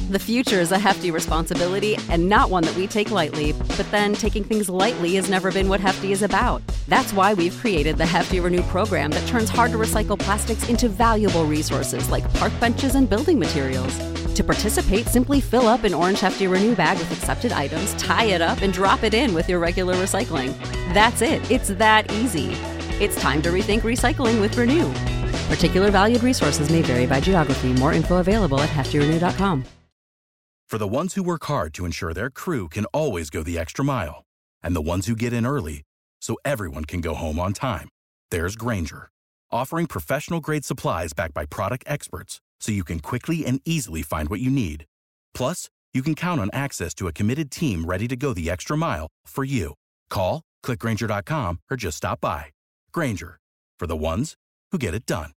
The future is a hefty responsibility and not one that we take lightly, but then taking things lightly has never been what Hefty is about. That's why we've created the Hefty Renew program that turns hard-to-recycle plastics into valuable resources like park benches and building materials. To participate, simply fill up an orange Hefty Renew bag with accepted items, tie it up, and drop it in with your regular recycling. That's it. It's that easy. It's time to rethink recycling with Renew. Particular valued resources may vary by geography. More info available at heftyrenew.com. For the ones who work hard to ensure their crew can always go the extra mile, and the ones who get in early so everyone can go home on time, there's Grainger, offering professional-grade supplies backed by product experts so you can quickly and easily find what you need. Plus, you can count on access to a committed team ready to go the extra mile for you. Call, click Grainger.com, or just stop by. Grainger, for the ones who get it done.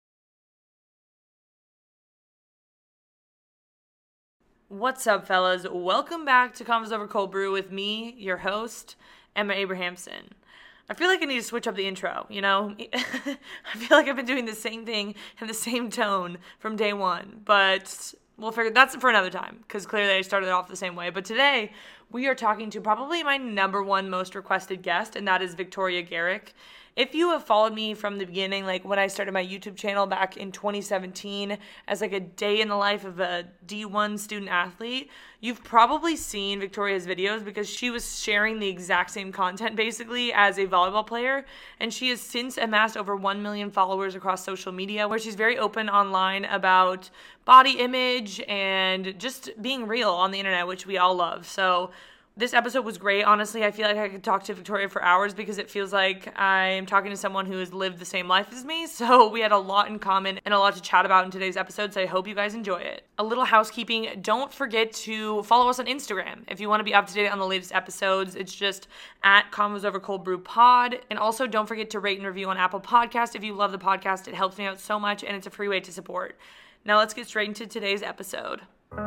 What's up, fellas? Welcome back to Convos Over Cold Brew with me, your host, Emma Abrahamson. I feel like I need to switch up the intro, you know? I feel like I've been doing the same thing in the same tone from day one, but we'll figure that's for another time, because clearly I started off the same way. But today, we are talking to probably my number one most requested guest, and that is Victoria Garrick. If you have followed me from the beginning, like when I started my YouTube channel back in 2017 as like a day in the life of a D1 student athlete, you've probably seen Victoria's videos because she was sharing the exact same content basically as a volleyball player. And she has since amassed over 1 million followers across social media, where she's very open online about body image and just being real on the internet, which we all love. So this episode was great. Honestly, I feel like I could talk to Victoria for hours because it feels like I am talking to someone who has lived the same life as me. So we had a lot in common and a lot to chat about in today's episode. So I hope you guys enjoy it. A little housekeeping. Don't forget to follow us on Instagram. If you want to be up to date on the latest episodes, it's just at Convos Over Cold Brew Pod. And also don't forget to rate and review on Apple Podcast. If you love the podcast, it helps me out so much and it's a free way to support. Now let's get straight into today's episode.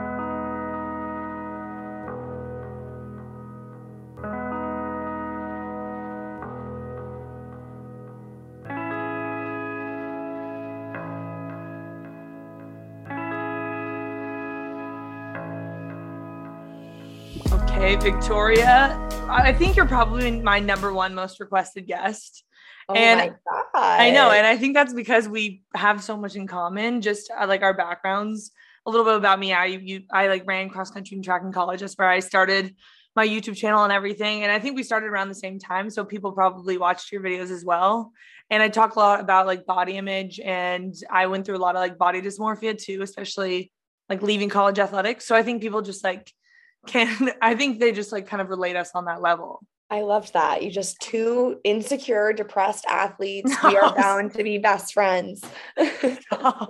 Okay, Victoria, I think you're probably my number one most requested guest. Oh and my God. I know, and I think that's because we have so much in common, just like our backgrounds. A little bit about me. I like ran cross country and track in college. That's where I started my YouTube channel and everything. And I think we started around the same time. So people probably watched your videos as well. And I talk a lot about like body image, and I went through a lot of like body dysmorphia too, especially like leaving college athletics. So I think people just like I think they just like kind of relate us on that level. I loved that. You just two insecure, depressed athletes. We are bound to be best friends. Okay,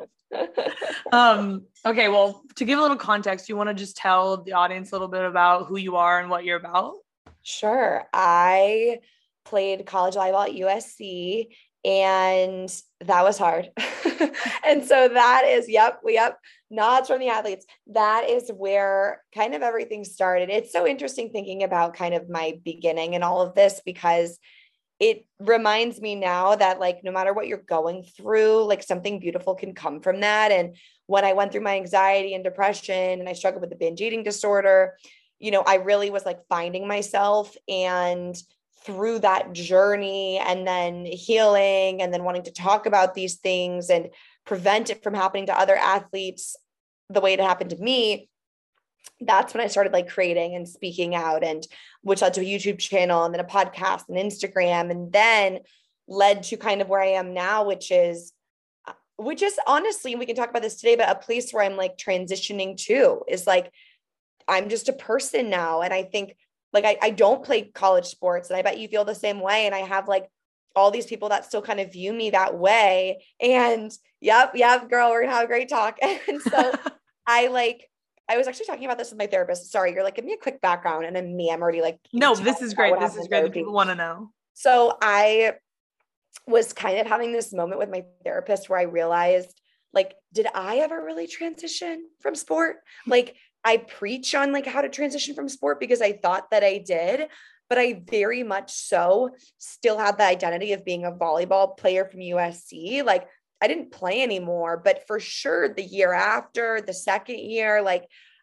well, to give a little context, you want to just tell the audience a little bit about who you are and what you're about? Sure. I played college volleyball at USC, and that was hard. And so that is, yep, nods from the athletes. That is where kind of everything started. It's so interesting thinking about kind of my beginning and all of this, because it reminds me now that like, no matter what you're going through, like something beautiful can come from that. And when I went through my anxiety and depression and I struggled with the binge eating disorder, you know, I really was like finding myself, and through that journey and then healing and then wanting to talk about these things and prevent it from happening to other athletes the way it happened to me, that's when I started like creating and speaking out, and which led to a YouTube channel and then a podcast and Instagram, and then led to kind of where I am now, which is honestly, we can talk about this today, but a place where I'm like transitioning to is like, I'm just a person now. And I think like, I don't play college sports, and I bet you feel the same way. And I have like all these people that still kind of view me that way. And yep, girl, we're gonna have a great talk. And so I was actually talking about this with my therapist. Sorry, you're like, give me a quick background. And then me, I'm already like, no, this is great. This is great. People want to know. So I was kind of having this moment with my therapist where I realized, like, did I ever really transition from sport? Like, I preach on like how to transition from sport because I thought that I did, but I very much so still had the identity of being a volleyball player from USC. Like, I didn't play anymore, but for sure the year after, the second year, like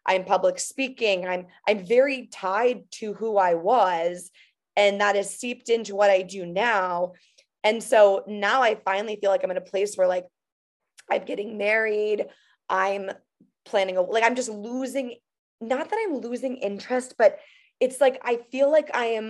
I'm public speaking. I'm very tied to who I was, and that is seeped into what I do now. And so now I finally feel like I'm in a place where like I'm getting married. I'm planning like I'm just losing, not that I'm losing interest, but it's like I feel like I am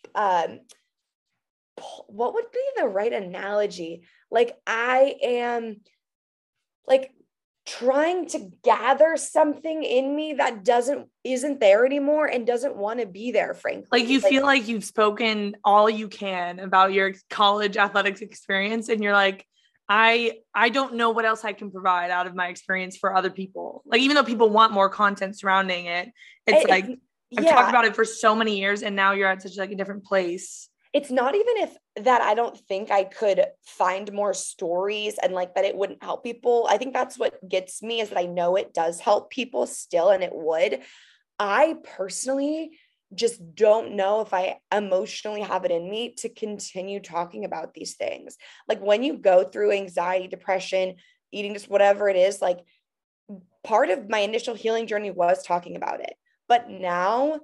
what would be the right analogy? Like I am like trying to gather something in me that isn't there anymore and doesn't want to be there, frankly. Like you feel like you've spoken all you can about your college athletics experience, and you're like, I don't know what else I can provide out of my experience for other people. Like, even though people want more content surrounding it, it's like, I've talked about it for so many years, and now you're at such like a different place. It's not even if that I don't think I could find more stories and like that it wouldn't help people. I think that's what gets me, is that I know it does help people still, and it would. I personally just don't know if I emotionally have it in me to continue talking about these things. Like when you go through anxiety, depression, eating, just whatever it is, like part of my initial healing journey was talking about it. But now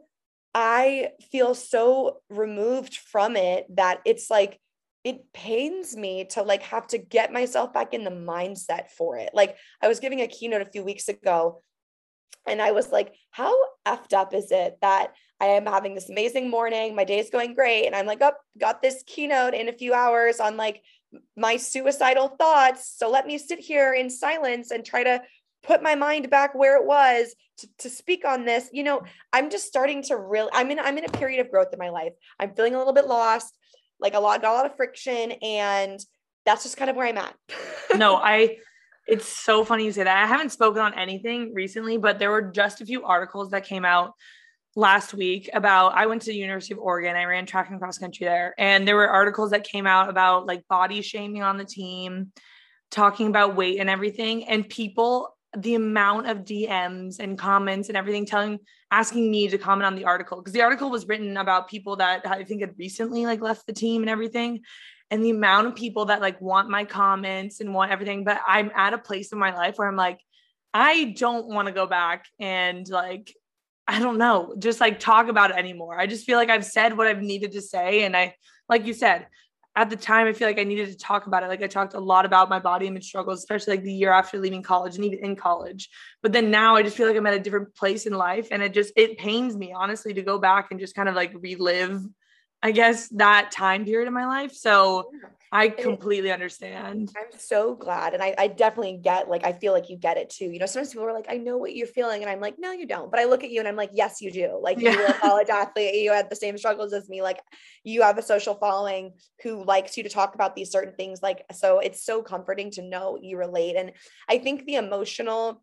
I feel so removed from it that it's like, it pains me to like have to get myself back in the mindset for it. Like I was giving a keynote a few weeks ago, and I was like, how effed up is it that I am having this amazing morning, my day's going great, and I'm like, oh, got this keynote in a few hours on like my suicidal thoughts. So let me sit here in silence and try to put my mind back where it was to speak on this. You know, I'm just starting to I'm in a period of growth in my life. I'm feeling a little bit lost, like got a lot of friction, and that's just kind of where I'm at. No, it's so funny you say that. I haven't spoken on anything recently, but there were just a few articles that came out last week about, I went to the University of Oregon. I ran track and cross country there. And there were articles that came out about like body shaming on the team, talking about weight and everything. And people, the amount of DMs and comments and everything asking me to comment on the article, because the article was written about people that I think had recently like left the team and everything. And the amount of people that like want my comments and want everything, but I'm at a place in my life where I'm like, I don't want to go back and like, I don't know, just like talk about it anymore. I just feel like I've said what I've needed to say. And I, like you said, at the time, I feel like I needed to talk about it. Like I talked a lot about my body image struggles, especially like the year after leaving college and even in college. But then now I just feel like I'm at a different place in life. And it pains me, honestly, to go back and just kind of like relive, I guess, that time period in my life. So I completely understand. I'm so glad. And I definitely get, like, I feel like you get it too. You know, sometimes people are like, I know what you're feeling. And I'm like, no, you don't. But I look at you and I'm like, yes, you do. Like you were a college athlete. You had the same struggles as me. Like you have a social following who likes you to talk about these certain things. Like, so it's so comforting to know you relate. And I think the emotional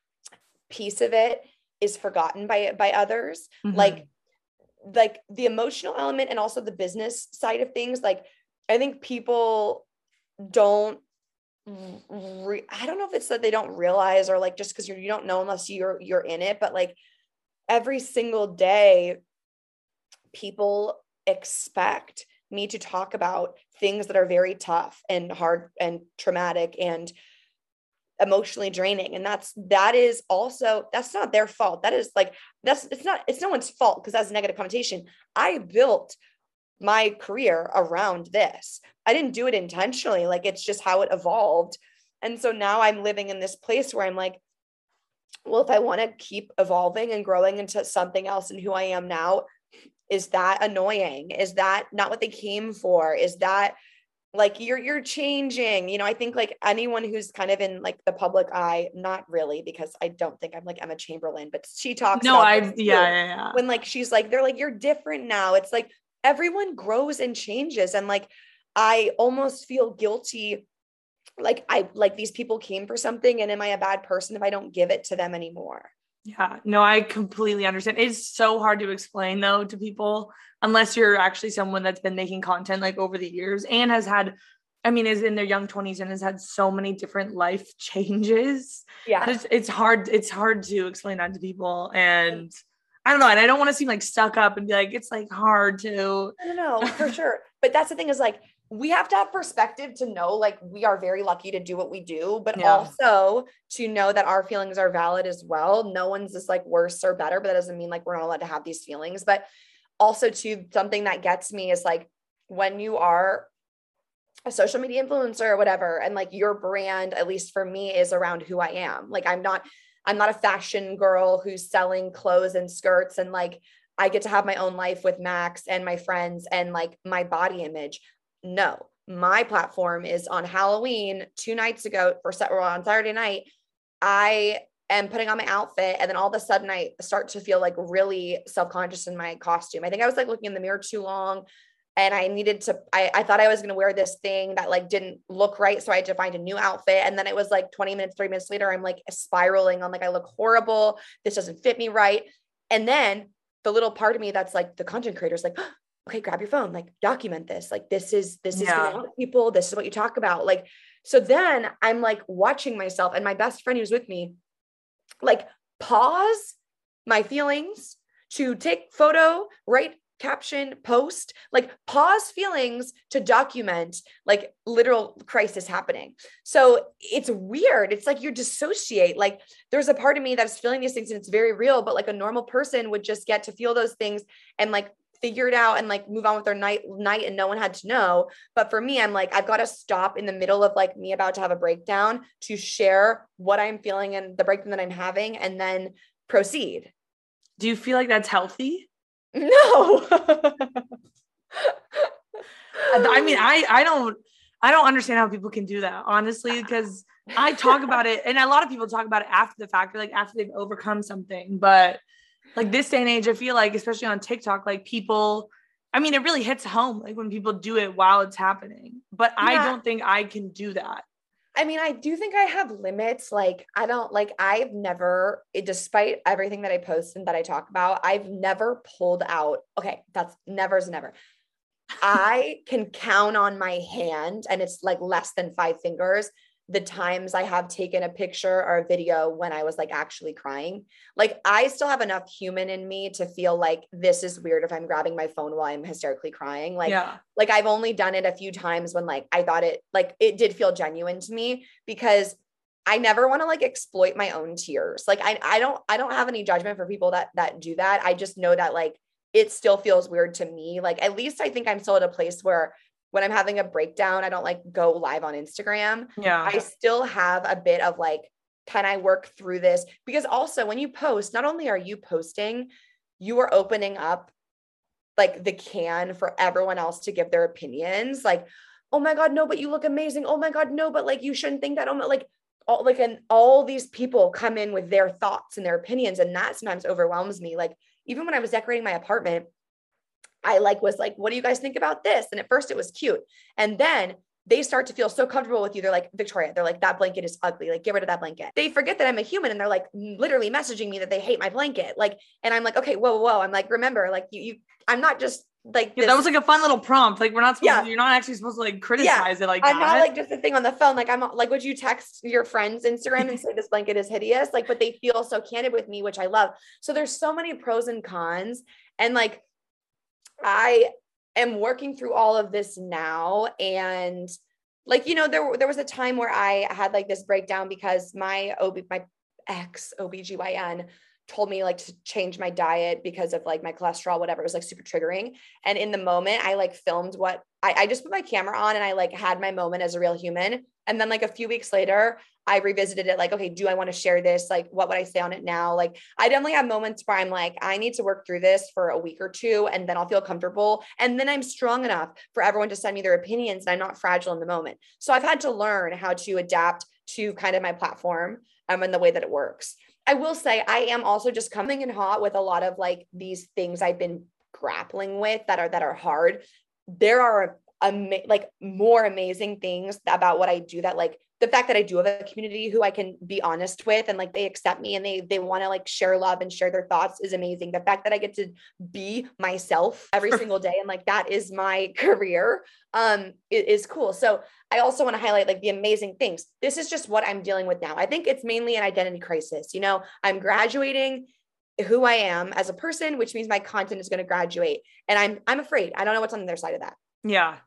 piece of it is forgotten by others. Mm-hmm. Like the emotional element and also the business side of things. Like, I think people don't, I don't know if it's that they don't realize, or like, just because you don't know unless you're in it, but like every single day, people expect me to talk about things that are very tough and hard and traumatic and emotionally draining. And that is also, that's not their fault. That is like, it's no one's fault, because that's a negative connotation. I built my career around this. I didn't do it intentionally. Like, it's just how it evolved. And so now I'm living in this place where I'm like, well, if I want to keep evolving and growing into something else and who I am now, is that annoying? Is that not what they came for? Is that like, you're changing, you know? I think like anyone who's kind of in like the public eye, not really, because I don't think I'm like Emma Chamberlain, but she talks yeah. When like, she's like, they're like, you're different now. It's like, everyone grows and changes. And like, I almost feel guilty. Like these people came for something, and am I a bad person if I don't give it to them anymore? Yeah, no, I completely understand. It's so hard to explain though to people, unless you're actually someone that's been making content like over the years and has had, is in their young 20s and has had so many different life changes. Yeah. It's hard to explain that to people. And I don't know. And I don't want to seem like stuck up and be like, it's like hard to. I don't know, for sure. But that's the thing, is like, we have to have perspective to know, like, we are very lucky to do what we do, but Yeah. also to know that our feelings are valid as well. No one's just like worse or better, but that doesn't mean like we're not allowed to have these feelings. But also to something that gets me is like, when you are a social media influencer or whatever, and like your brand, at least for me, is around who I am. Like, I'm not a fashion girl who's selling clothes and skirts, and like, I get to have my own life with Max and my friends and like my body image. No, my platform is on Halloween 2 nights ago or on Saturday night. I am putting on my outfit, and then all of a sudden I start to feel like really self-conscious in my costume. I think I was like looking in the mirror too long, and I needed to, I thought I was going to wear this thing that like didn't look right. So I had to find a new outfit. And then it was like 20 minutes, 30 minutes later, I'm like spiraling on like, I look horrible. This doesn't fit me right. And then the little part of me that's like the content creator is like, okay, grab your phone, like document this. Like, this is going to help people. This is what you talk about. Like, so then I'm like watching myself, and my best friend who's with me, like, pause my feelings to take photo, write caption, post, like pause feelings to document like literal crisis happening. So it's weird. It's like you dissociate. Like, there's a part of me that's feeling these things and it's very real, but like a normal person would just get to feel those things and like figure it out and like move on with their night and no one had to know. But for me, I'm like, I've got to stop in the middle of like me about to have a breakdown to share what I'm feeling and the breakdown that I'm having, and then proceed. Do you feel like that's healthy? No. I mean, I don't understand how people can do that, honestly, because I talk about it, and a lot of people talk about it after the fact, or like after they've overcome something. But like this day and age, I feel like, especially on TikTok, like people, I mean, it really hits home, like when people do it while it's happening. But yeah. I don't think I can do that. I mean, I do think I have limits. Like, I've never, despite everything that I post and that I talk about, I've never pulled out. Okay. That's never is never. I can count on my hand, and it's like less than 5 fingers, the times I have taken a picture or a video when I was like actually crying. Like, I still have enough human in me to feel like this is weird if I'm grabbing my phone while I'm hysterically crying. Like, like I've only done it a few times when like, I thought it did feel genuine to me, because I never want to like exploit my own tears. Like, I don't have any judgment for people that do that. I just know that like, it still feels weird to me. Like, at least I think I'm still at a place where when I'm having a breakdown, I don't like go live on Instagram. Yeah. I still have a bit of like, can I work through this? Because also when you post, not only are you posting, you are opening up like the can for everyone else to give their opinions. Like, oh my God, no, but you look amazing. Oh my God, no, but like, you shouldn't think that. Oh my, and all these people come in with their thoughts and their opinions. And that sometimes overwhelms me. Like, even when I was decorating my apartment, I was like, what do you guys think about this? And at first it was cute. And then they start to feel so comfortable with you. They're like, Victoria, they're like, that blanket is ugly. Like, get rid of that blanket. They forget that I'm a human, and they're like literally messaging me that they hate my blanket. Like, and I'm like, okay, whoa. I'm like, remember, like I'm not just like, that was like a fun little prompt. Like, we're not supposed to, you're not actually supposed to like criticize it. Like, I'm not like just a thing on the phone. Like, I'm like, would you text your friend's Instagram and say this blanket is hideous? Like, but they feel so candid with me, which I love. So there's so many pros and cons. And like, I am working through all of this now. And like, there was a time where I had like this breakdown because my ex OBGYN told me like to change my diet because of like my cholesterol, whatever. It was like super triggering. And in the moment I like filmed what I just put my camera on, and I like had my moment as a real human. And then like a few weeks later, I revisited it. Like, okay, do I want to share this? Like, what would I say on it now? Like, I definitely have moments where I'm like, I need to work through this for a week or two, and then I'll feel comfortable. And then I'm strong enough for everyone to send me their opinions, and I'm not fragile in the moment. So I've had to learn how to adapt to kind of my platform and the way that it works. I will say I am also just coming in hot with a lot of like these things I've been grappling with that are hard. There are like more amazing things about what I do, that like the fact that I do have a community who I can be honest with, and like they accept me and they want to like share love and share their thoughts is amazing. The fact that I get to be myself every single day, and like that is my career, is cool. So I also want to highlight like the amazing things. This is just what I'm dealing with now. I think it's mainly an identity crisis. I'm graduating who I am as a person, which means my content is going to graduate, and I'm afraid. I don't know what's on the other side of that. Yeah.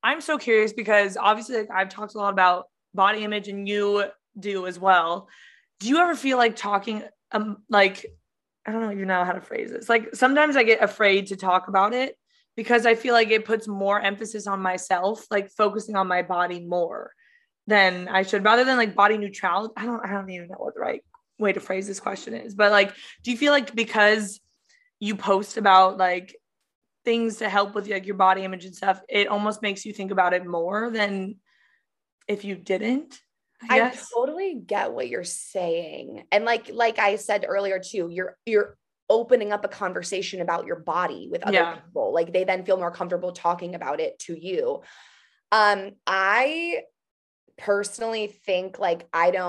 I'm so curious because obviously like, I've talked a lot about body image and you do as well. Do you ever feel like talking, like, I don't even know how to phrase this. Like sometimes I get afraid to talk about it because I feel like it puts more emphasis on myself, like focusing on my body more than I should, rather than like body neutrality. I don't even know what the right way to phrase this question is, but like, do you feel like because you post about like things to help with like your body image and stuff, it almost makes you think about it more than if you didn't? I totally get what you're saying. And like I said earlier too, you're opening up a conversation about your body with other people. Like they then feel more comfortable talking about it to you. I personally think like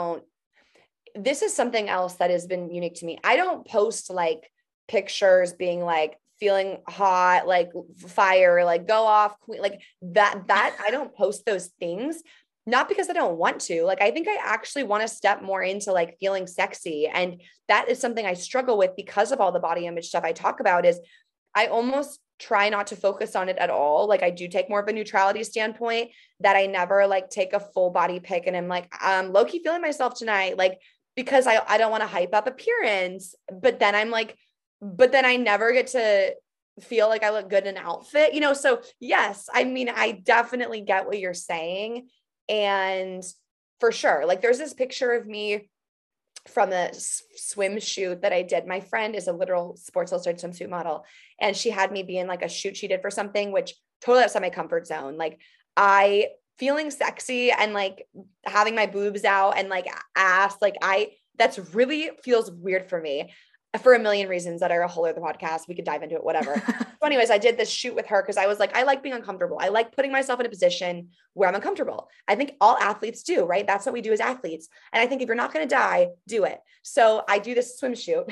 this is something else that has been unique to me. I don't post like pictures being like feeling hot, like fire, like go off queen, like that I don't post those things. Not because I don't want to, like, I think I actually want to step more into like feeling sexy. And that is something I struggle with because of all the body image stuff I talk about is I almost try not to focus on it at all. Like I do take more of a neutrality standpoint that I never like take a full body pic and I'm like, low-key feeling myself tonight. Like, because I don't want to hype up appearance, but then I never get to feel like I look good in an outfit, you know? So yes, I mean, I definitely get what you're saying. And for sure, like there's this picture of me from a swim shoot that I did. My friend is a literal Sports Illustrated swimsuit model. And she had me be in like a shoot she did for something, which totally outside my comfort zone. Like I feeling sexy and like having my boobs out and like ass, like that's really feels weird for me for a million reasons that are a whole other podcast. We could dive into it, whatever. So anyways, I did this shoot with her because I was like, I like being uncomfortable. I like putting myself in a position where I'm uncomfortable. I think all athletes do, right? That's what we do as athletes. And I think if you're not going to die, do it. So I do this swim shoot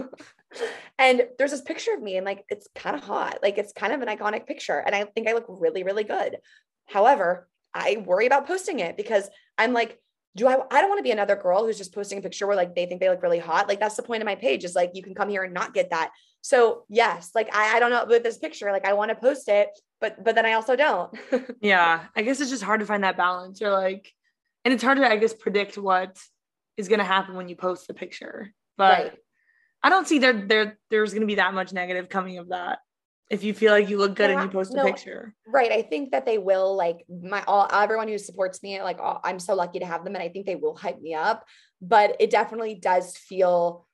and there's this picture of me and like, it's kind of hot. Like it's kind of an iconic picture. And I think I look really, really good. However, I worry about posting it because I'm like, I don't want to be another girl who's just posting a picture where like they think they look really hot. Like that's the point of my page is like, you can come here and not get that. So yes, like I don't know with this picture, like I want to post it, but then I also don't. Yeah. I guess it's just hard to find that balance. You're like, and it's hard to, I guess, predict what is going to happen when you post the picture, but right. I don't see there's going to be that much negative coming of that. If you feel like you look good and you post a picture. Right. I think that they will like everyone who supports me, like I'm so lucky to have them. And I think they will hype me up, but it definitely does feel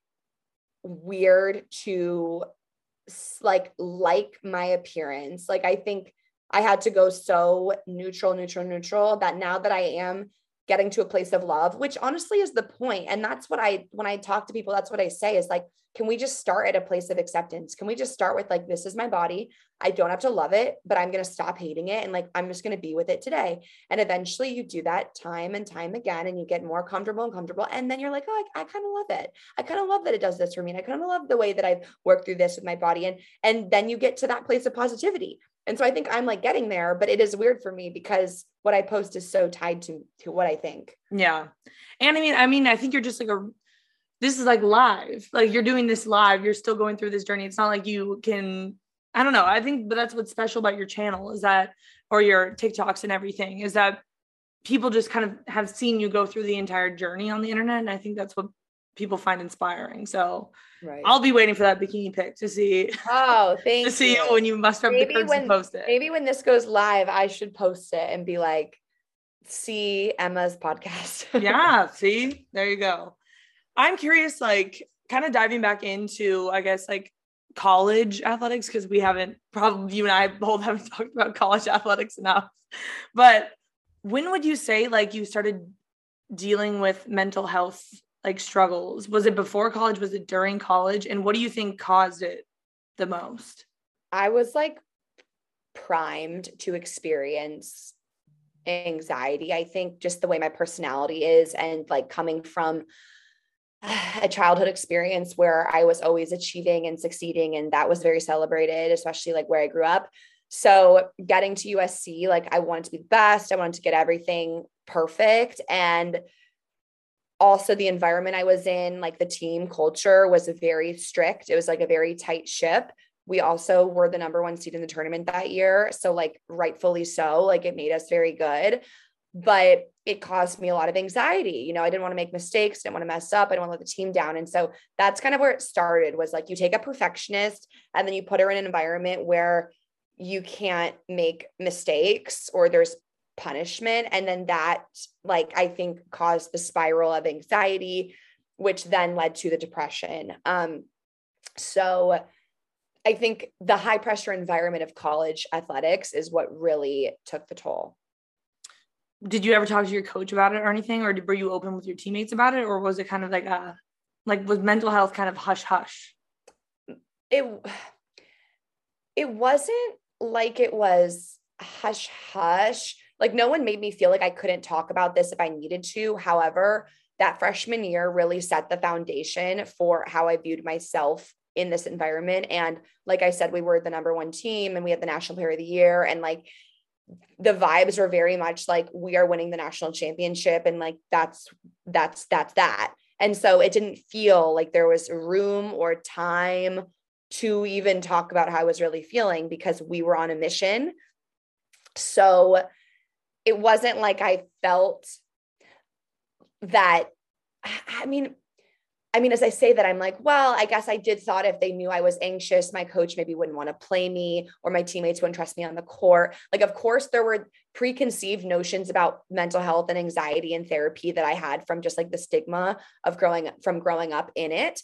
weird to like my appearance. Like, I think I had to go so neutral that now that I am getting to a place of love, which honestly is the point. And that's what when I talk to people, that's what I say is like, can we just start at a place of acceptance? Can we just start with like, this is my body. I don't have to love it, but I'm going to stop hating it. And like, I'm just going to be with it today. And eventually you do that time and time again, and you get more comfortable. And then you're like, oh, I kind of love it. I kind of love that it does this for me. And I kind of love the way that I've worked through this with my body. And then you get to that place of positivity. And so I think I'm like getting there, but it is weird for me because what I post is so tied to what I think. Yeah. And I mean, I think you're just like this is like live, like you're doing this live. You're still going through this journey. It's not like you can, I don't know. I think, but that's what's special about your channel is that, or your TikToks and everything is that people just kind of have seen you go through the entire journey on the internet. And I think that's what people find inspiring. So right. I'll be waiting for that bikini pic to see. Oh, thank you. To see you when you muster up the courage to post it. Maybe when this goes live, I should post it and be like, see Emma's podcast. Yeah. See, there you go. I'm curious, like kind of diving back into, I guess, like college athletics, because you and I both haven't talked about college athletics enough. But when would you say like you started dealing with mental health like struggles? Was it before college? Was it during college? And what do you think caused it the most? I was like primed to experience anxiety. I think just the way my personality is, and like coming from a childhood experience where I was always achieving and succeeding, and that was very celebrated, especially like where I grew up. So getting to USC, like I wanted to be the best. I wanted to get everything perfect. And also the environment I was in, like the team culture was very strict. It was like a very tight ship. we also were the number one seed in the tournament that year. So like rightfully so, like it made us very good, but it caused me a lot of anxiety. You know, I didn't want to make mistakes, didn't want to mess up. I didn't want to let the team down. And so that's kind of where it started, was like, you take a perfectionist and then you put her in an environment where you can't make mistakes or there's punishment. And then that, like, I think caused the spiral of anxiety, which then led to the depression. So I think the high pressure environment of college athletics is what really took the toll. Did you ever talk to your coach about it or anything? Or were you open with your teammates about it? Or was it kind of like was mental health kind of hush hush? It wasn't like it was hush hush. Like no one made me feel like I couldn't talk about this if I needed to. However, that freshman year really set the foundation for how I viewed myself in this environment. And like I said, we were the number one team and we had the National Player of the Year. And like the vibes were very much like, we are winning the national championship. And like, that's that. And so it didn't feel like there was room or time to even talk about how I was really feeling, because we were on a mission. So it wasn't like I felt that, I mean, as I say that, I'm like, well, I guess I did thought if they knew I was anxious, my coach maybe wouldn't want to play me, or my teammates wouldn't trust me on the court. Like, of course, there were preconceived notions about mental health and anxiety and therapy that I had from just like the stigma of growing up in it.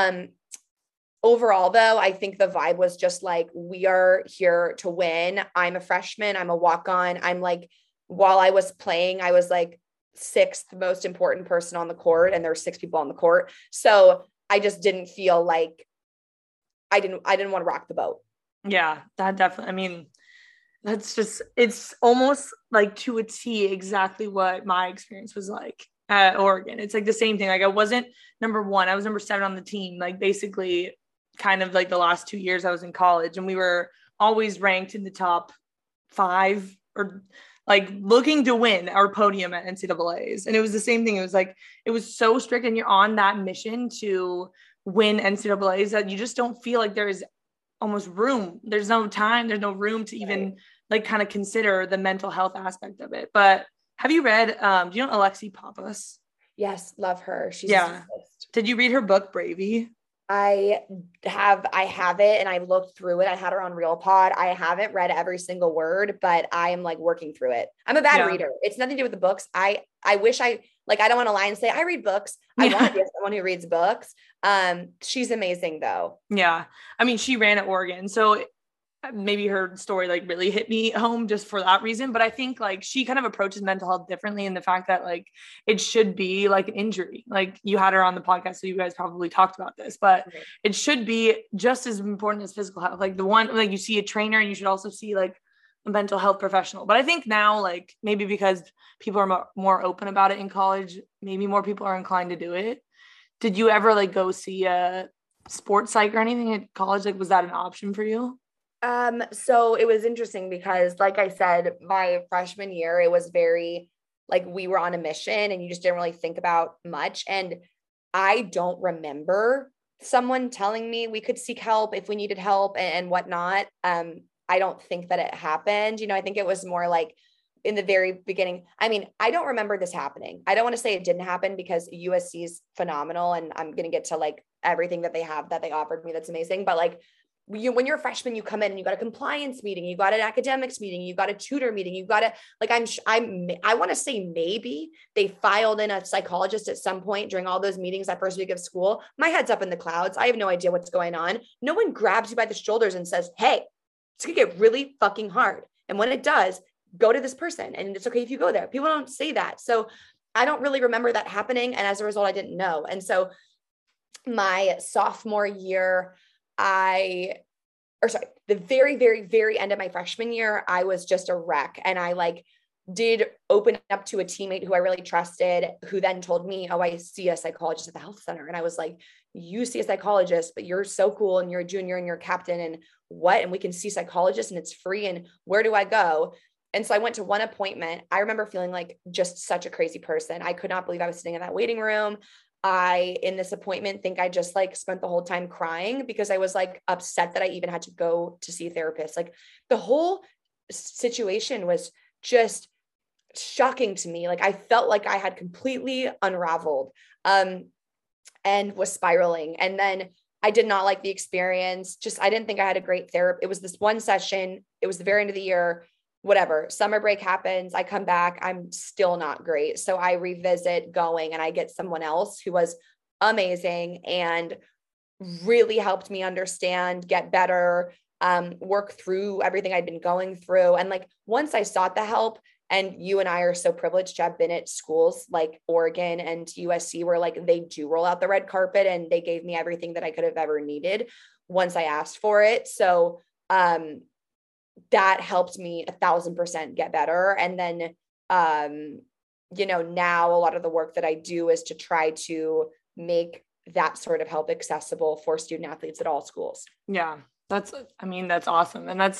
Overall, though, I think the vibe was just like, we are here to win. I'm a freshman. I'm a walk-on. I'm like, while I was playing, I was like sixth most important person on the court, and there were 6 people on the court. So I just didn't feel like I didn't want to rock the boat. Yeah, that definitely, I mean, that's just, it's almost like to a T exactly what my experience was like at Oregon. It's like the same thing. Like I wasn't number 1, I was number 7 on the team. Like basically kind of like the last 2 years I was in college, and we were always ranked in the top 5 or like looking to win our podium at NCAAs. And it was the same thing. It was like, it was so strict, and you're on that mission to win NCAAs that you just don't feel like there's almost room. There's no time. There's no room to even like kind of consider the mental health aspect of it. But have you read, do you know Alexi Pappas? Yes. Love her. She's Did you read her book, Bravey? I have it, and I looked through it. I had her on RealPod. I haven't read every single word, but I am like working through it. I'm a bad reader. It's nothing to do with the books. I wish I don't want to lie and say I read books. I want to be someone who reads books. She's amazing though. Yeah. I mean, she ran at Oregon, so maybe her story like really hit me home just for that reason. But I think like she kind of approaches mental health differently in the fact that like it should be like an injury. Like you had her on the podcast, so you guys probably talked about this, but it should be just as important as physical health. Like the one, like you see a trainer, and you should also see like a mental health professional. But I think now, like maybe because people are more open about it in college, maybe more people are inclined to do it. Did you ever like go see a sports psych or anything at college? Like, was that an option for you? So it was interesting because like I said, my freshman year, it was very like we were on a mission and you just didn't really think about much. And I don't remember someone telling me we could seek help if we needed help and whatnot. I don't think that it happened. You know, I think it was more like in the very beginning. I mean, I don't remember this happening. I don't want to say it didn't happen because USC is phenomenal, and I'm going to get to like everything that they have that they offered me. That's amazing. But like, when you're a freshman, you come in and you got a compliance meeting, you got an academics meeting, you got a tutor meeting, you got to like, I want to say maybe they filed in a psychologist at some point during all those meetings that first week of school. My head's up in the clouds. I have no idea what's going on. No one grabs you by the shoulders and says, hey, it's going to get really fucking hard. And when it does, go to this person. And it's okay if you go there. People don't say that. So I don't really remember that happening. And as a result, I didn't know. And so my sophomore year, the very, very, very end of my freshman year, I was just a wreck. And I like did open up to a teammate who I really trusted, who then told me, oh, I see a psychologist at the health center. And I was like, you see a psychologist, but you're so cool and you're a junior and you're a captain and what? And we can see psychologists and it's free. And where do I go? And so I went to one appointment. I remember feeling like just such a crazy person. I could not believe I was sitting in that waiting room. I, in this appointment, think I just like spent the whole time crying because I was like upset that I even had to go to see a therapist. Like the whole situation was just shocking to me. Like I felt like I had completely unraveled, and was spiraling. And then I did not like the experience. Just, I didn't think I had a great therapist. It was this one session. It was the very end of the year, whatever. Summer break happens. I come back. I'm still not great. So I revisit going and I get someone else who was amazing and really helped me understand, get better, work through everything I'd been going through. And like, once I sought the help, and you and I are so privileged to have been at schools like Oregon and USC, where like they do roll out the red carpet, and they gave me everything that I could have ever needed once I asked for it. So, that helped me 1,000% get better. And then, you know, now a lot of the work that I do is to try to make that sort of help accessible for student athletes at all schools. Yeah, that's awesome. And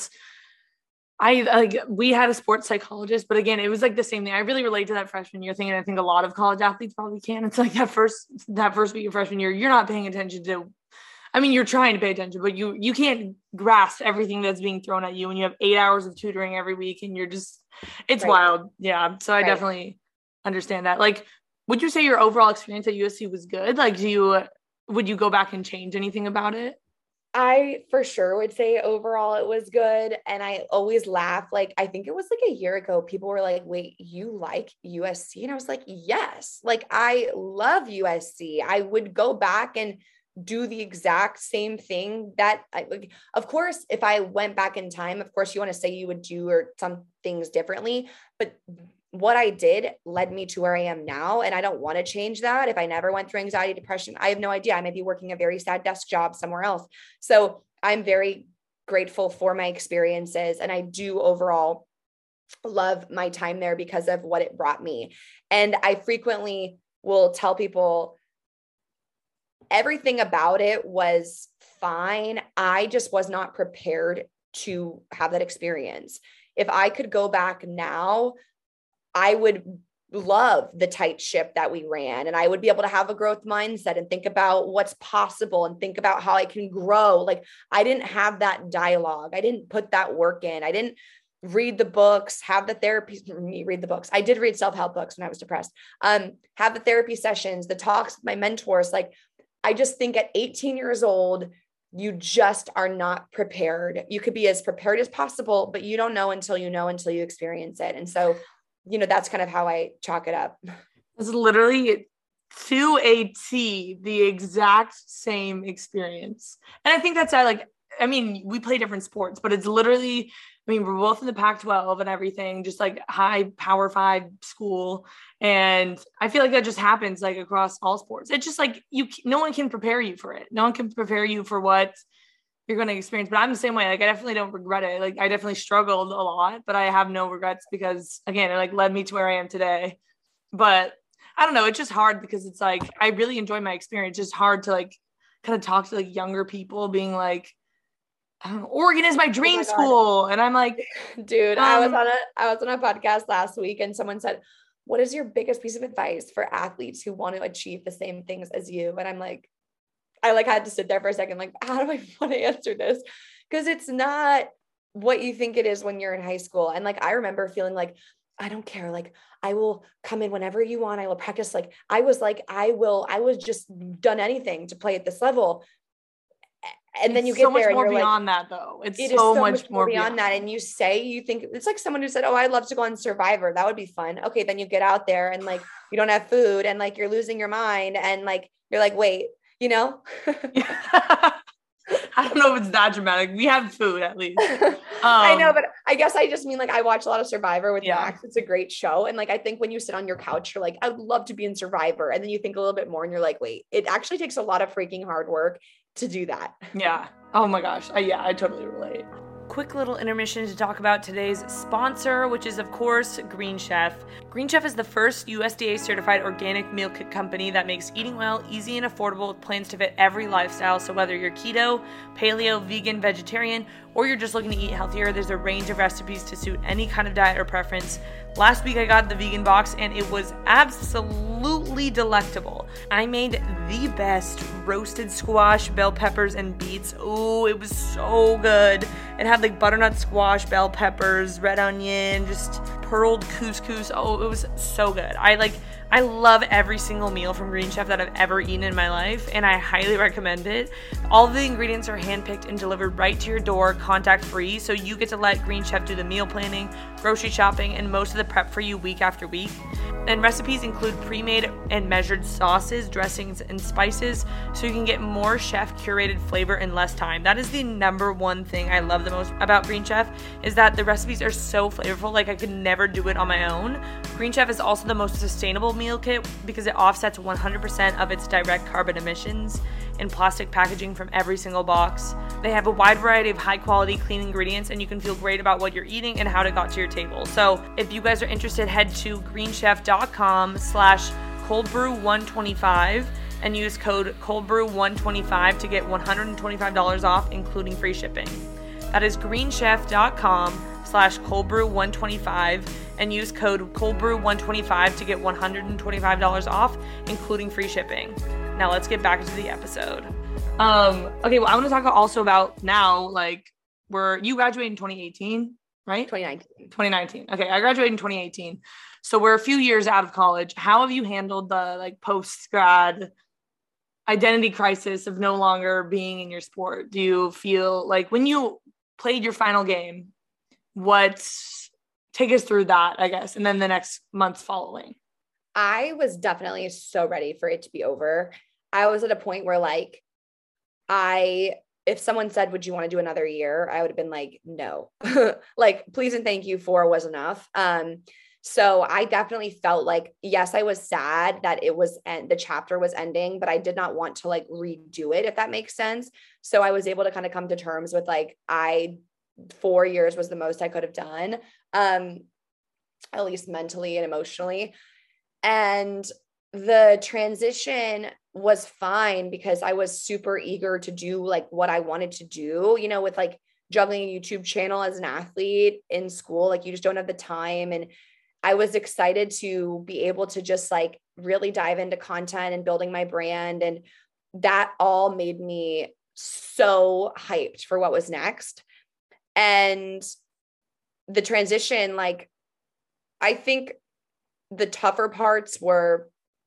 we had a sports psychologist, but again, it was like the same thing. I really relate to that freshman year thing. And I think a lot of college athletes probably can. It's like that first week of freshman year, you're not paying attention to, you're trying to pay attention, but you can't grasp everything that's being thrown at you. And you have 8 hours of tutoring every week and it's right. Wild. Yeah. So I definitely understand that. Like, would you say your overall experience at USC was good? Like, would you go back and change anything about it? I for sure would say overall it was good. And I always laugh. Like, I think it was like a year ago, people were like, wait, you like USC? And I was like, yes, like I love USC. I would go back and do the exact same thing that like, of course, if I went back in time, of course you want to say you would do or some things differently, but what I did led me to where I am now. And I don't want to change that. If I never went through anxiety, depression, I have no idea. I might be working a very sad desk job somewhere else. So I'm very grateful for my experiences. And I do overall love my time there because of what it brought me. And I frequently will tell people everything about it was fine. I just was not prepared to have that experience. If I could go back now, I would love the tight ship that we ran, and I would be able to have a growth mindset and think about what's possible and think about how I can grow. Like, I didn't have that dialogue. I didn't put that work in. I didn't read the books, have the therapy, read the books. I did read self-help books when I was depressed. Have the therapy sessions, the talks with my mentors. Like, I just think at 18 years old, you just are not prepared. You could be as prepared as possible, but you don't know until you experience it. And so, you know, that's kind of how I chalk it up. It's literally to a T, the exact same experience. And I think that's we play different sports, but it's literally, we're both in the Pac-12 and everything, just like high Power 5 school. And I feel like that just happens like across all sports. It's just like no one can prepare you for it. No one can prepare you for what you're going to experience. But I'm the same way. Like, I definitely don't regret it. Like, I definitely struggled a lot, but I have no regrets because, again, it like led me to where I am today. But I don't know. It's just hard because it's like, I really enjoy my experience. It's just hard to like kind of talk to like younger people being like, I don't know, Oregon is my dream school. And I'm like, dude, I was on a podcast last week and someone said, what is your biggest piece of advice for athletes who want to achieve the same things as you? And I'm like, I like had to sit there for a second, like, how do I want to answer this? Because it's not what you think it is when you're in high school. And like, I remember feeling like, I don't care. Like, I will come in whenever you want. I will practice. Like, I was just done anything to play at this level. And then you get there and you're beyond like, that though. It is so much more beyond that. And you think it's like someone who said, oh, I'd love to go on Survivor. That would be fun. Okay. Then you get out there and like, you don't have food and like, you're losing your mind. And like, you're like, wait, you know, I don't know if it's that dramatic. We have food at least. I know, but I guess I just mean like, I watch a lot of Survivor with Max. It's a great show. And like, I think when you sit on your couch, you're like, I would love to be in Survivor. And then you think a little bit more and you're like, wait, it actually takes a lot of freaking hard work to do that. Yeah. Oh my gosh. I totally relate. quick little intermission to talk about today's sponsor, which is, of course, Green Chef. Green Chef is the first USDA certified organic meal kit company that makes eating well easy and affordable with plans to fit every lifestyle. So whether you're keto, paleo, vegan, vegetarian, or you're just looking to eat healthier, there's a range of recipes to suit any kind of diet or preference. Last week I got the vegan box and it was absolutely delectable. I made the best roasted squash, bell peppers, and beets. Oh, it was so good. It had like butternut squash, bell peppers, red onion, just pearled couscous. Oh, it was so good. I love every single meal from Green Chef that I've ever eaten in my life, and I highly recommend it. All of the ingredients are handpicked and delivered right to your door, contact-free, so you get to let Green Chef do the meal planning, grocery shopping, and most of the prep for you week after week. And recipes include pre-made and measured sauces, dressings, and spices, so you can get more chef-curated flavor in less time. That is the number one thing I love the most about Green Chef, is that the recipes are so flavorful, like I could never do it on my own. Green Chef is also the most sustainable meal kit because it offsets 100% of its direct carbon emissions in plastic packaging from every single box. They have a wide variety of high quality clean ingredients, and you can feel great about what you're eating and how it got to your table. So if you guys are interested, head to greenchef.com/coldbrew125 and use code coldbrew125 to get $125 off, including free shipping. That is greenchef.com/coldbrew125 and use code coldbrew125 to get $125 off, including free shipping. Now let's get back into the episode. Okay, well, I want to talk also about now, like, you graduated in 2018, right? 2019. Okay, I graduated in 2018. So we're a few years out of college. How have you handled the like post-grad identity crisis of no longer being in your sport? Do you feel like when you played your final game, take us through that, I guess, and then the next months following? I was definitely so ready for it to be over. I was at a point where like, if someone said, would you want to do another year? I would have been like, no, like, please and thank you, 4 was enough. So I definitely felt like, yes, I was sad that the chapter was ending, but I did not want to like redo it, if that makes sense. So I was able to kind of come to terms with like, 4 years was the most I could have done, at least mentally and emotionally. And the transition was fine because I was super eager to do like what I wanted to do, with like juggling a YouTube channel as an athlete in school, like you just don't have the time. And I was excited to be able to just like really dive into content and building my brand. And that all made me so hyped for what was next. And the transition, like, I think the tougher parts were,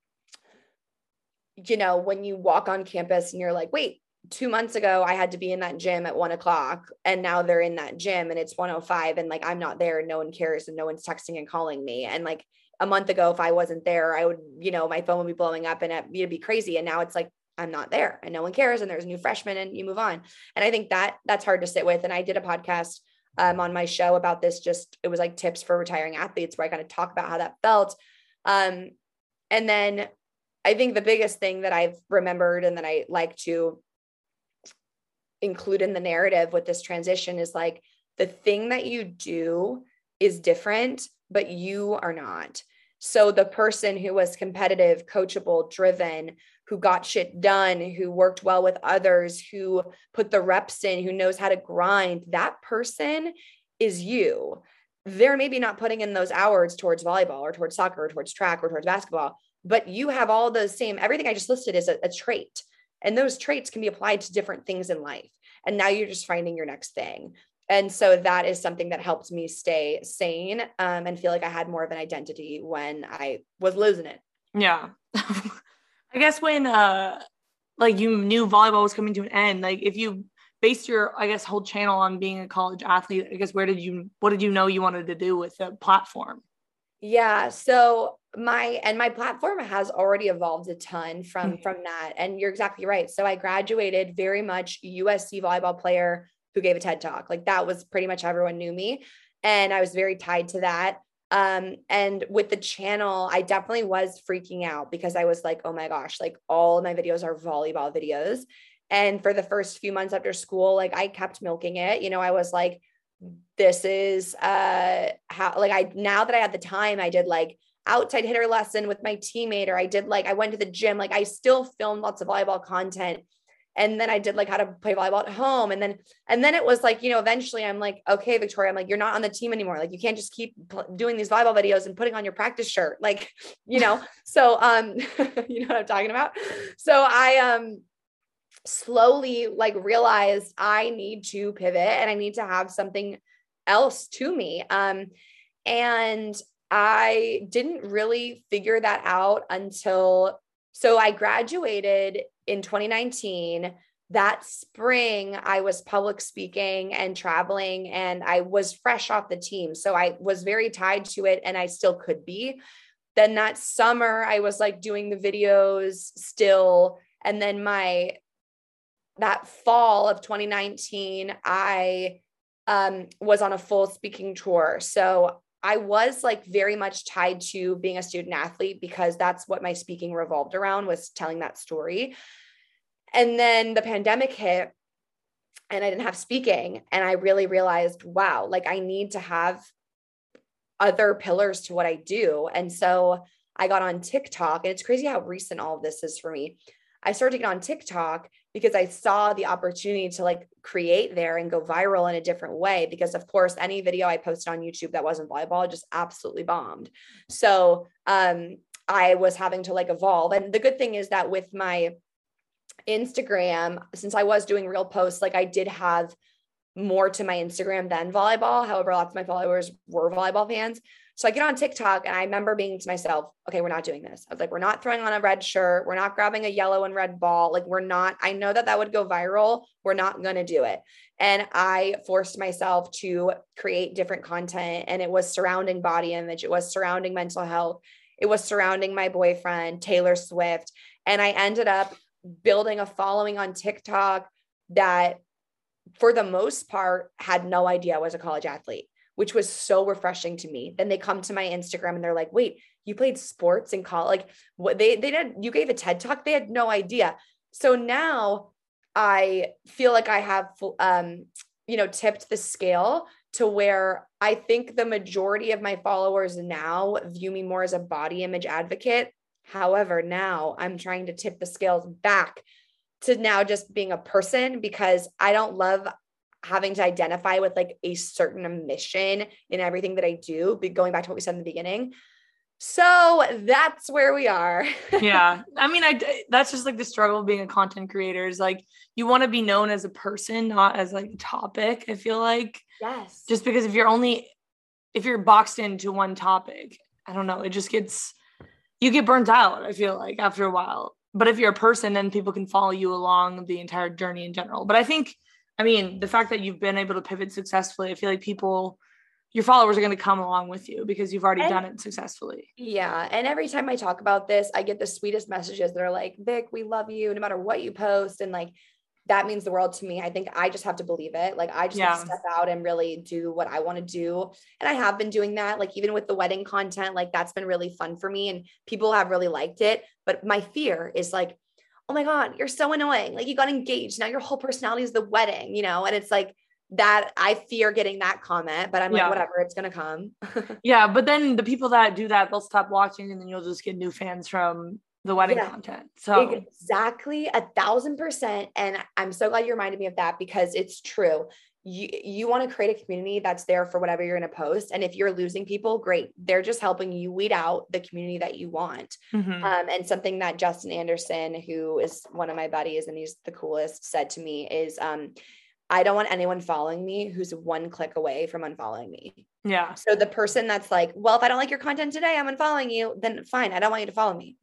when you walk on campus and you're like, wait, 2 months ago, I had to be in that gym at 1:00 and now they're in that gym and it's 1:05 and like, I'm not there and no one cares and no one's texting and calling me. And like a month ago, if I wasn't there, I would, my phone would be blowing up and it'd be crazy. And now it's like, I'm not there and no one cares. And there's a new freshman and you move on. And I think that's hard to sit with. And I did a podcast on my show about this, it was like tips for retiring athletes where I kind of talk about how that felt. And then I think the biggest thing that I've remembered and that I like to include in the narrative with this transition is like, the thing that you do is different, but you are not. So the person who was competitive, coachable, driven, who got shit done, who worked well with others, who put the reps in, who knows how to grind, that person is you. They're maybe not putting in those hours towards volleyball or towards soccer or towards track or towards basketball, but you have all those everything I just listed is a trait. And those traits can be applied to different things in life. And now you're just finding your next thing. And so that is something that helped me stay sane and feel like I had more of an identity when I was losing it. Yeah. I guess when like you knew volleyball was coming to an end, like if you based your, I guess, whole channel on being a college athlete, I guess what did you know you wanted to do with the platform? Yeah. So my platform has already evolved a ton from that. And you're exactly right. So I graduated very much USC volleyball player who gave a TED Talk. Like that was pretty much everyone knew me. And I was very tied to that. And with the channel, I definitely was freaking out because I was like, oh my gosh, like all of my videos are volleyball videos. And for the first few months after school, like I kept milking it. I was like, this is how, like, now that I had the time, I did like outside hitter lesson with my teammate, or I went to the gym. Like, I still filmed lots of volleyball content. And then I did like how to play volleyball at home. And then it was like, eventually I'm like, okay, Victoria, I'm like, you're not on the team anymore. Like, you can't just keep doing these volleyball videos and putting on your practice shirt. Like, so, you know what I'm talking about? So I, slowly like realized I need to pivot and I need to have something else to me. And I didn't really figure that out so I graduated in 2019. That spring, I was public speaking and traveling, and I was fresh off the team. So I was very tied to it, and I still could be. Then that summer, I was like doing the videos still. And then that fall of 2019, I was on a full speaking tour. So I was like very much tied to being a student athlete, because that's what my speaking revolved around, was telling that story. And then the pandemic hit and I didn't have speaking. And I really realized, wow, like I need to have other pillars to what I do. And so I got on TikTok, and it's crazy how recent all of this is for me. I started to get on TikTok because I saw the opportunity to like create there and go viral in a different way. Because of course, any video I posted on YouTube that wasn't volleyball just absolutely bombed. So I was having to like evolve. And the good thing is that with my Instagram, since I was doing real posts, like I did have more to my Instagram than volleyball. However, lots of my followers were volleyball fans. So I get on TikTok and I remember being to myself, okay, we're not doing this. I was like, we're not throwing on a red shirt. We're not grabbing a yellow and red ball. Like, I know that would go viral. We're not going to do it. And I forced myself to create different content, and it was surrounding body image. It was surrounding mental health. It was surrounding my boyfriend, Taylor Swift. And I ended up building a following on TikTok that for the most part had no idea I was a college athlete, which was so refreshing to me. Then they come to my Instagram and they're like, wait, you played sports in college? Like, what they did, you gave a TED talk? They had no idea. So now I feel like I have, tipped the scale to where I think the majority of my followers now view me more as a body image advocate. However, now I'm trying to tip the scales back to now just being a person, because I don't love having to identify with like a certain mission in everything that I do, going back to what we said in the beginning. So that's where we are. Yeah. I mean, that's just like the struggle of being a content creator, is like, you want to be known as a person, not as like a topic. I feel like, yes, just because if you're boxed into one topic, I don't know, you get burnt out, I feel like, after a while. But if you're a person, then people can follow you along the entire journey in general. But the fact that you've been able to pivot successfully, I feel like your followers are going to come along with you because you've already done it successfully. Yeah. And every time I talk about this, I get the sweetest messages that are like, Vic, we love you no matter what you post. And like, that means the world to me. I think I just have to believe it. Like, I just have to step out and really do what I want to do. And I have been doing that. Like, even with the wedding content, like that's been really fun for me and people have really liked it. But my fear is like, oh my God, you're so annoying. Like, you got engaged. Now your whole personality is the wedding, and it's like that. I fear getting that comment, but I'm like, whatever, it's going to come. Yeah. But then the people that do that, they'll stop watching, and then you'll just get new fans from the wedding content. So exactly, 1,000%. And I'm so glad you reminded me of that, because it's true. You want to create a community that's there for whatever you're going to post. And if you're losing people, great. They're just helping you weed out the community that you want. Mm-hmm. And something that Justin Anderson, who is one of my buddies and he's the coolest, said to me is, I don't want anyone following me who's one click away from unfollowing me. Yeah. So the person that's like, well, if I don't like your content today, I'm unfollowing you, then fine. I don't want you to follow me.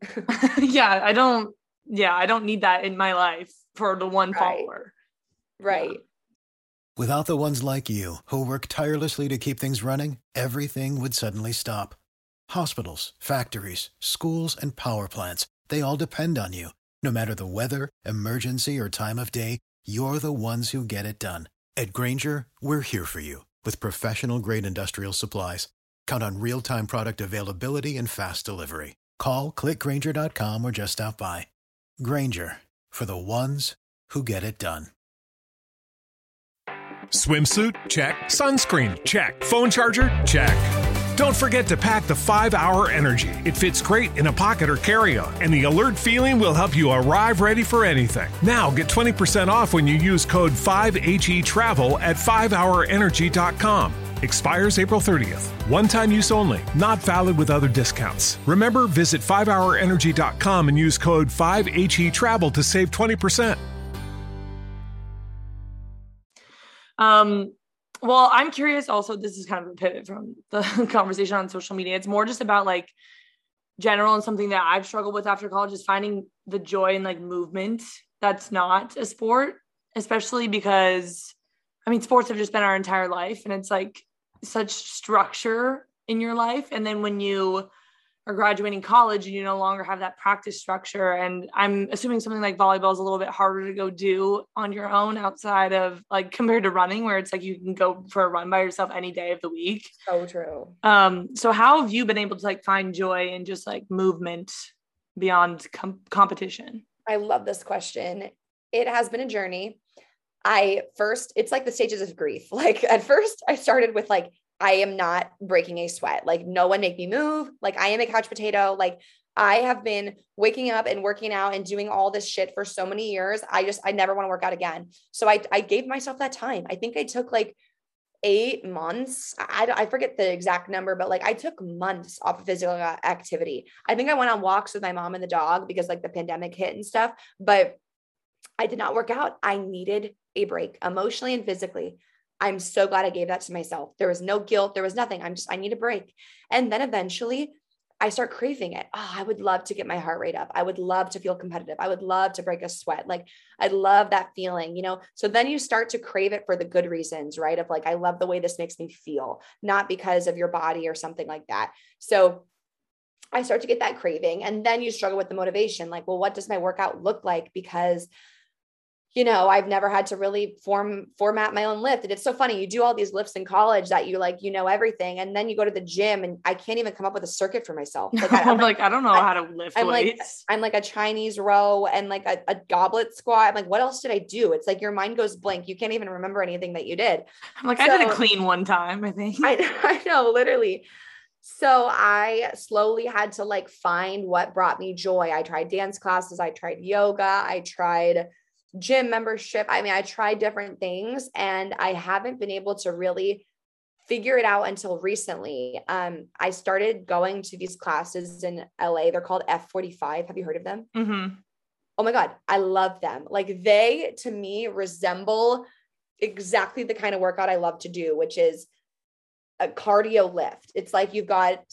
I don't need that in my life for the one follower. Right. Yeah. Without the ones like you who work tirelessly to keep things running, everything would suddenly stop. Hospitals, factories, schools, and power plants, they all depend on you. No matter the weather, emergency, or time of day, you're the ones who get it done. At Grainger, we're here for you with professional-grade industrial supplies. Count on real-time product availability and fast delivery. Call, click Grainger.com, or just stop by. Grainger, for the ones who get it done. Swimsuit? Check. Sunscreen? Check. Phone charger? Check. Don't forget to pack the 5-Hour Energy. It fits great in a pocket or carry-on, and the alert feeling will help you arrive ready for anything. Now get 20% off when you use code 5HETRAVEL at 5hourenergy.com. Expires April 30th. One-time use only. Not valid with other discounts. Remember, visit 5hourenergy.com and use code 5HETRAVEL to save 20%. Well, I'm curious also, this is kind of a pivot from the conversation on social media. It's more just about like general, and something that I've struggled with after college is finding the joy in like movement that's not a sport, especially because, I mean, sports have just been our entire life, and it's like such structure in your life. And then when you are graduating college and you no longer have that practice structure, and I'm assuming something like volleyball is a little bit harder to go do on your own outside of like compared to running, where it's like you can go for a run by yourself any day of the week. So true. So how have you been able to like find joy in just like movement beyond competition? I love this question. It has been a journey. It's like the stages of grief. Like at first I started with like, I am not breaking a sweat. Like no one make me move. Like I am a couch potato. Like I have been waking up and working out and doing all this shit for so many years. I never want to work out again. So I gave myself that time. I think I took like 8 months. I forget the exact number, but like I took months off of physical activity. I think I went on walks with my mom and the dog because like the pandemic hit and stuff, but I did not work out. I needed a break emotionally and physically. I'm so glad I gave that to myself. There was no guilt. There was nothing. I need a break. And then eventually I start craving it. Oh, I would love to get my heart rate up. I would love to feel competitive. I would love to break a sweat. Like I love that feeling, you know? So then you start to crave it for the good reasons, right? Of like, I love the way this makes me feel, not because of your body or something like that. So I start to get that craving, and then you struggle with the motivation. Like, well, what does my workout look like? Because you know, I've never had to really format my own lift. And it's so funny. You do all these lifts in college that you like, you know, everything. And then you go to the gym and I can't even come up with a circuit for myself. Like, I'm like, I don't know how to lift weights. I'm like a Chinese row and like a goblet squat. I'm like, what else did I do? It's like your mind goes blank. You can't even remember anything that you did. I'm like, I did a clean one time, I think. I know, literally. So I slowly had to like find what brought me joy. I tried dance classes. I tried yoga. I tried gym membership. I mean, I tried different things and I haven't been able to really figure it out until recently. I started going to these classes in LA. They're called F45. Have you heard of them? Mm-hmm. Oh my God. I love them. Like they, to me, resemble exactly the kind of workout I love to do, which is a cardio lift. It's like you've got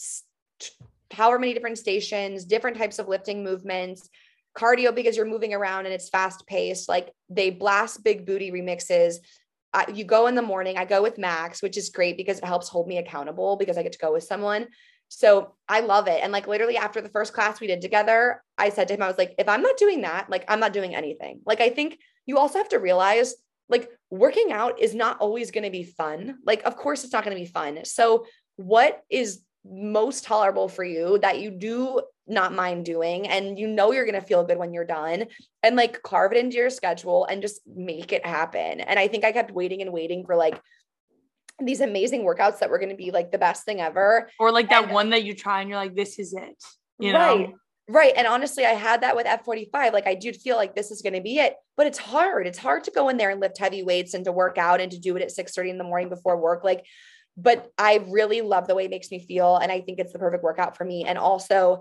however many different stations, different types of lifting movements, cardio because you're moving around and it's fast paced. Like they blast big booty remixes. You go in the morning. I go with Max, which is great because it helps hold me accountable because I get to go with someone. So I love it. And like literally after the first class we did together, I said to him, I was like, if I'm not doing that, like I'm not doing anything. Like, I think you also have to realize like working out is not always going to be fun. Like, of course it's not going to be fun. So what is most tolerable for you that you do not mind doing, and you know you're going to feel good when you're done, and like carve it into your schedule and just make it happen. And I think I kept waiting and waiting for like these amazing workouts that were going to be like the best thing ever. Or like that one that you try and you're like, this is it, you know? Right. And honestly, I had that with F45. Like I do feel like this is going to be it, but it's hard. It's hard to go in there and lift heavy weights and to work out and to do it at 6:30 in the morning before work. Like, but I really love the way it makes me feel. And I think it's the perfect workout for me. And also,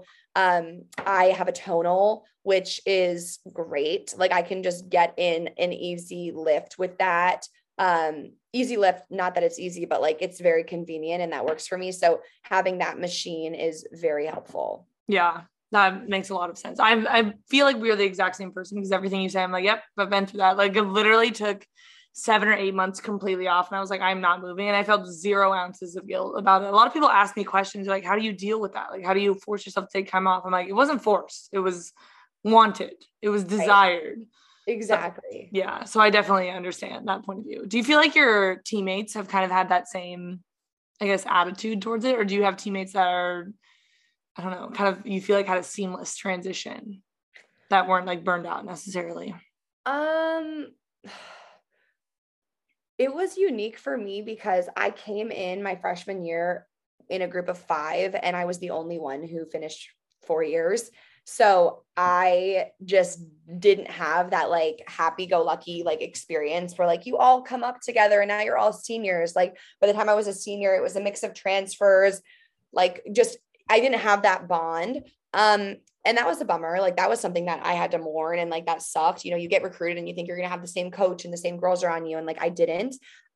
I have a tonal, which is great. Like I can just get in an easy lift with that. Easy lift, not that it's easy, but like it's very convenient and that works for me. So having that machine is very helpful. Yeah, that makes a lot of sense. I feel like we're the exact same person because everything you say, I'm like, yep, I've been through that. Like it literally took 7 or 8 months completely off. And I was like, I'm not moving. And I felt 0 ounces of guilt about it. A lot of people ask me questions like, how do you deal with that? Like, how do you force yourself to take time off? I'm like, it wasn't forced. It was wanted. It was desired. Right. Exactly. So, yeah. So I definitely understand that point of view. Do you feel like your teammates have kind of had that same, I guess, attitude towards it? Or do you have teammates that are, I don't know, kind of, you feel like had a seamless transition that weren't like burned out necessarily? It was unique for me because I came in my freshman year in a group of 5 and I was the only one who finished 4 years. So I just didn't have that like happy-go-lucky like experience where like you all come up together and now you're all seniors. Like by the time I was a senior, it was a mix of transfers, like just I didn't have that bond. And that was a bummer. Like that was something that I had to mourn and like that sucked. You know, you get recruited and you think you're going to have the same coach and the same girls around you. And like I didn't.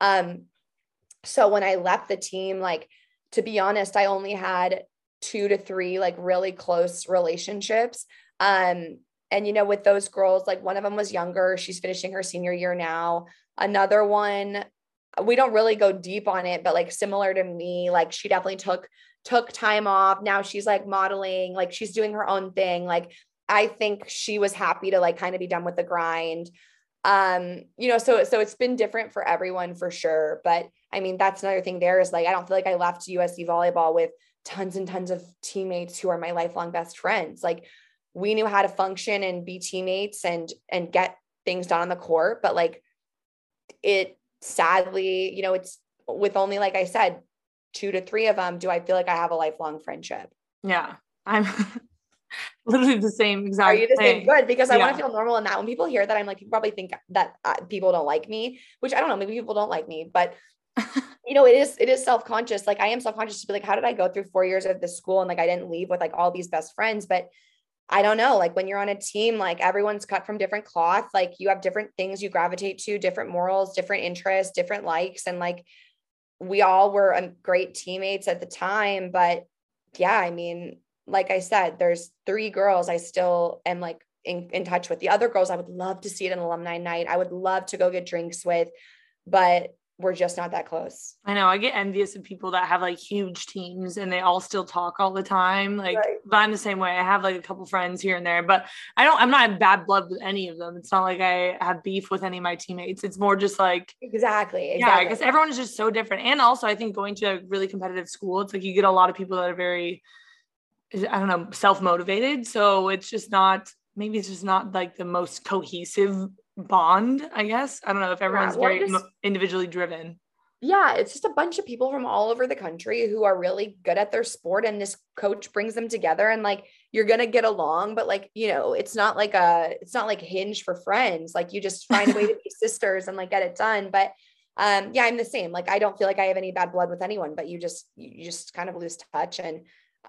So when I left the team, like to be honest, I only had 2 to 3 like really close relationships. And you know, with those girls, like one of them was younger. She's finishing her senior year now. Another one, we don't really go deep on it, but like similar to me, like she definitely took time off. Now she's like modeling, like she's doing her own thing. Like I think she was happy to like kind of be done with the grind. You know, so it's been different for everyone for sure. But I mean, that's another thing there is like, I don't feel like I left USC volleyball with tons and tons of teammates who are my lifelong best friends. Like we knew how to function and be teammates and get things done on the court. But like it sadly, you know, it's with only, like I said, 2 to 3 of them, do I feel like I have a lifelong friendship? Yeah. I'm literally the same exact Are you the thing. same? Good, because I want to feel normal in that. When people hear that, I'm like, you probably think that people don't like me, which I don't know, maybe people don't like me, but you know, it is self-conscious. Like I am self-conscious to be like, how did I go through 4 years of this school? And like, I didn't leave with like all these best friends, but I don't know, like when you're on a team, like everyone's cut from different cloth, like you have different things you gravitate to, different morals, different interests, different likes. And like, we all were great teammates at the time, but yeah, I mean, like I said, there's 3 girls I still am like in touch with. The other girls, I would love to see it an alumni night. I would love to go get drinks with, but we're just not that close. I know I get envious of people that have like huge teams and they all still talk all the time. Like, right. But I'm the same way. I have like a couple friends here and there, but I'm not in bad blood with any of them. It's not like I have beef with any of my teammates. It's more just like, exactly. Yeah, I guess everyone is just so different. And also I think going to a really competitive school, it's like you get a lot of people that are very, I don't know, self-motivated. So it's just not like the most cohesive bond, I guess. I don't know if everyone's very individually driven. Yeah, it's just a bunch of people from all over the country who are really good at their sport, and this coach brings them together, and like you're gonna get along, but like, you know, it's not like Hinge for friends. Like you just find a way to be sisters and like get it done. But yeah, I'm the same. Like I don't feel like I have any bad blood with anyone, but you just kind of lose touch. And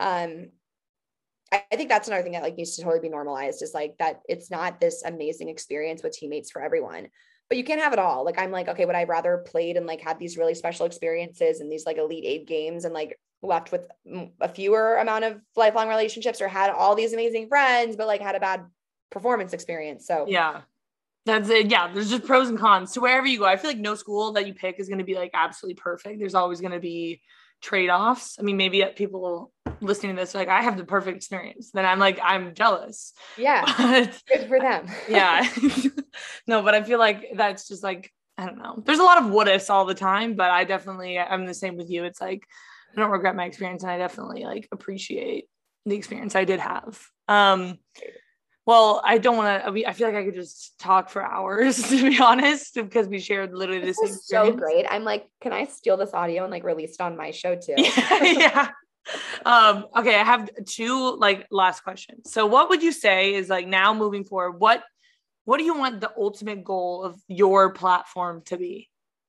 I think that's another thing that like needs to totally be normalized, is like that it's not this amazing experience with teammates for everyone, but you can't have it all. Like, I'm like, okay, would I rather played and like had these really special experiences and these like Elite 8 games and like left with a fewer amount of lifelong relationships, or had all these amazing friends, but like had a bad performance experience? So yeah, that's it. Yeah. There's just pros and cons to wherever you go. I feel like no school that you pick is going to be like absolutely perfect. There's always going to be trade-offs. I mean, maybe people listening to this like, I have the perfect experience, then I'm jealous. Yeah, but, good for them. Yeah. No, but I feel like that's just like, I don't know, there's a lot of what ifs all the time, but I'm the same with you. It's like I don't regret my experience, and I definitely like appreciate the experience I did have. Well, I don't want to, I feel like I could just talk for hours, to be honest, because we shared literally the same experience. So great. I'm like, can I steal this audio and like release it on my show too? Yeah. Okay. I have 2 like last questions. So what would you say is like, now moving forward, what do you want the ultimate goal of your platform to be?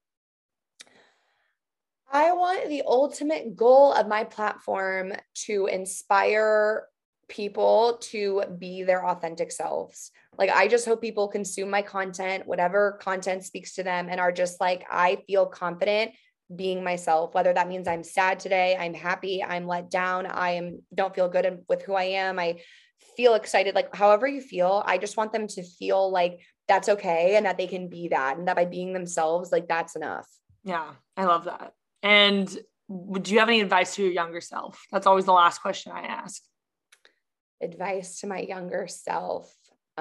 I want the ultimate goal of my platform to inspire people to be their authentic selves. Like, I just hope people consume my content, whatever content speaks to them, and are just like, I feel confident being myself, whether that means I'm sad today, I'm happy, I'm let down, don't feel good with who I am, I feel excited, like however you feel, I just want them to feel like that's okay, and that they can be that, and that by being themselves, like that's enough. Yeah, I love that. And would you have any advice to your younger self? That's always the last question I ask. Advice to my younger self.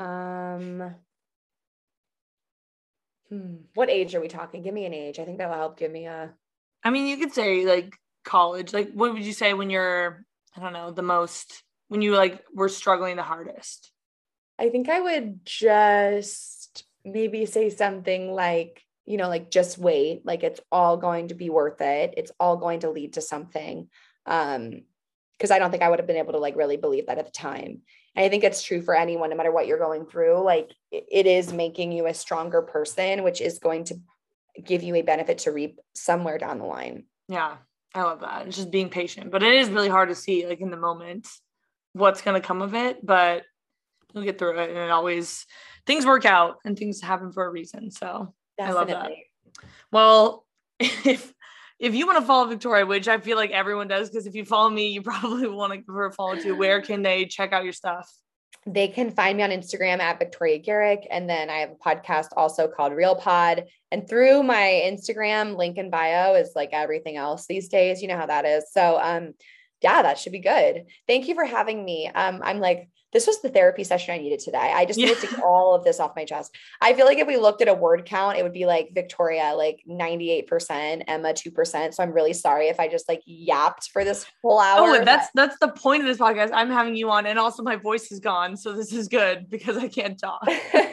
What age are we talking? Give me an age. I think that will help give me I mean, you could say like college. Like, what would you say when you're, I don't know, when you like were struggling the hardest? I think I would just maybe say something like, like just wait, like it's all going to be worth it. It's all going to lead to something. Cause I don't think I would have been able to like really believe that at the time. And I think it's true for anyone, no matter what you're going through, like it is making you a stronger person, which is going to give you a benefit to reap somewhere down the line. Yeah. I love that. It's just being patient, but it is really hard to see like in the moment what's going to come of it, but you'll get through it, and things work out and things happen for a reason. So definitely. I love that. Well, if you want to follow Victoria, which I feel like everyone does, because if you follow me, you probably want to give her a follow too. Where can they check out your stuff? They can find me on Instagram at Victoria Garrick. And then I have a podcast also called Real Pod. And through my Instagram, link in bio is like everything else these days. You know how that is. So, yeah, that should be good. Thank you for having me. I'm like, this was the therapy session I needed today. I just needed to get all of this off my chest. I feel like if we looked at a word count, it would be like Victoria, like 98%, Emma, 2%. So I'm really sorry if I just like yapped for this whole hour. Oh, that's the point of this podcast. I'm having you on, and also my voice is gone. So this is good because I can't talk.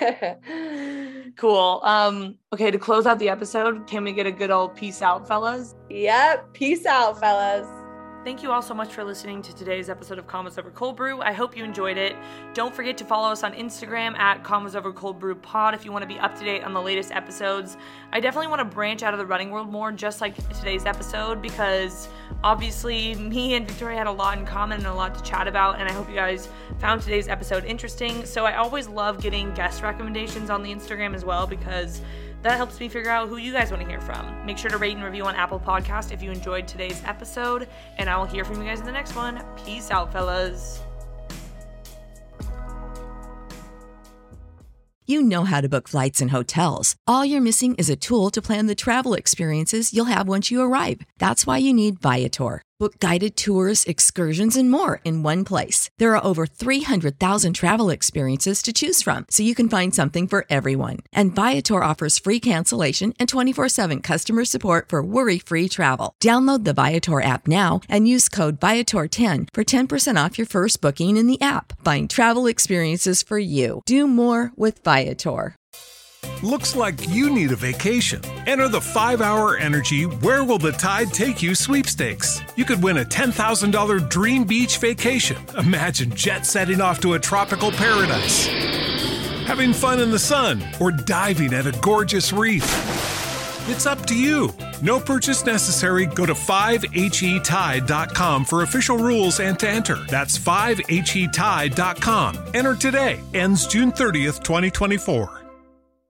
Cool. Okay. To close out the episode, can we get a good old peace out, fellas? Yep. Peace out, fellas. Thank you all so much for listening to today's episode of Convos Over Cold Brew. I hope you enjoyed it. Don't forget to follow us on Instagram at Convos Over Cold Brew Pod if you want to be up to date on the latest episodes. I definitely want to branch out of the running world more, just like today's episode, because obviously me and Victoria had a lot in common and a lot to chat about, and I hope you guys found today's episode interesting. So I always love getting guest recommendations on the Instagram as well, because that helps me figure out who you guys want to hear from. Make sure to rate and review on Apple Podcast if you enjoyed today's episode, and I will hear from you guys in the next one. Peace out, fellas. You know how to book flights and hotels. All you're missing is a tool to plan the travel experiences you'll have once you arrive. That's why you need Viator. Book guided tours, excursions, and more in one place. There are over 300,000 travel experiences to choose from, so you can find something for everyone. And Viator offers free cancellation and 24/7 customer support for worry-free travel. Download the Viator app now and use code Viator10 for 10% off your first booking in the app. Find travel experiences for you. Do more with Viator. Looks like you need a vacation. Enter the 5-Hour Energy Where Will the Tide Take You sweepstakes. You could win a $10,000 dream beach vacation. Imagine jet setting off to a tropical paradise, having fun in the sun, or diving at a gorgeous reef. It's up to you. No purchase necessary. Go to 5HETide.com for official rules and to enter. That's 5HETide.com. Enter today. Ends June 30th, 2024.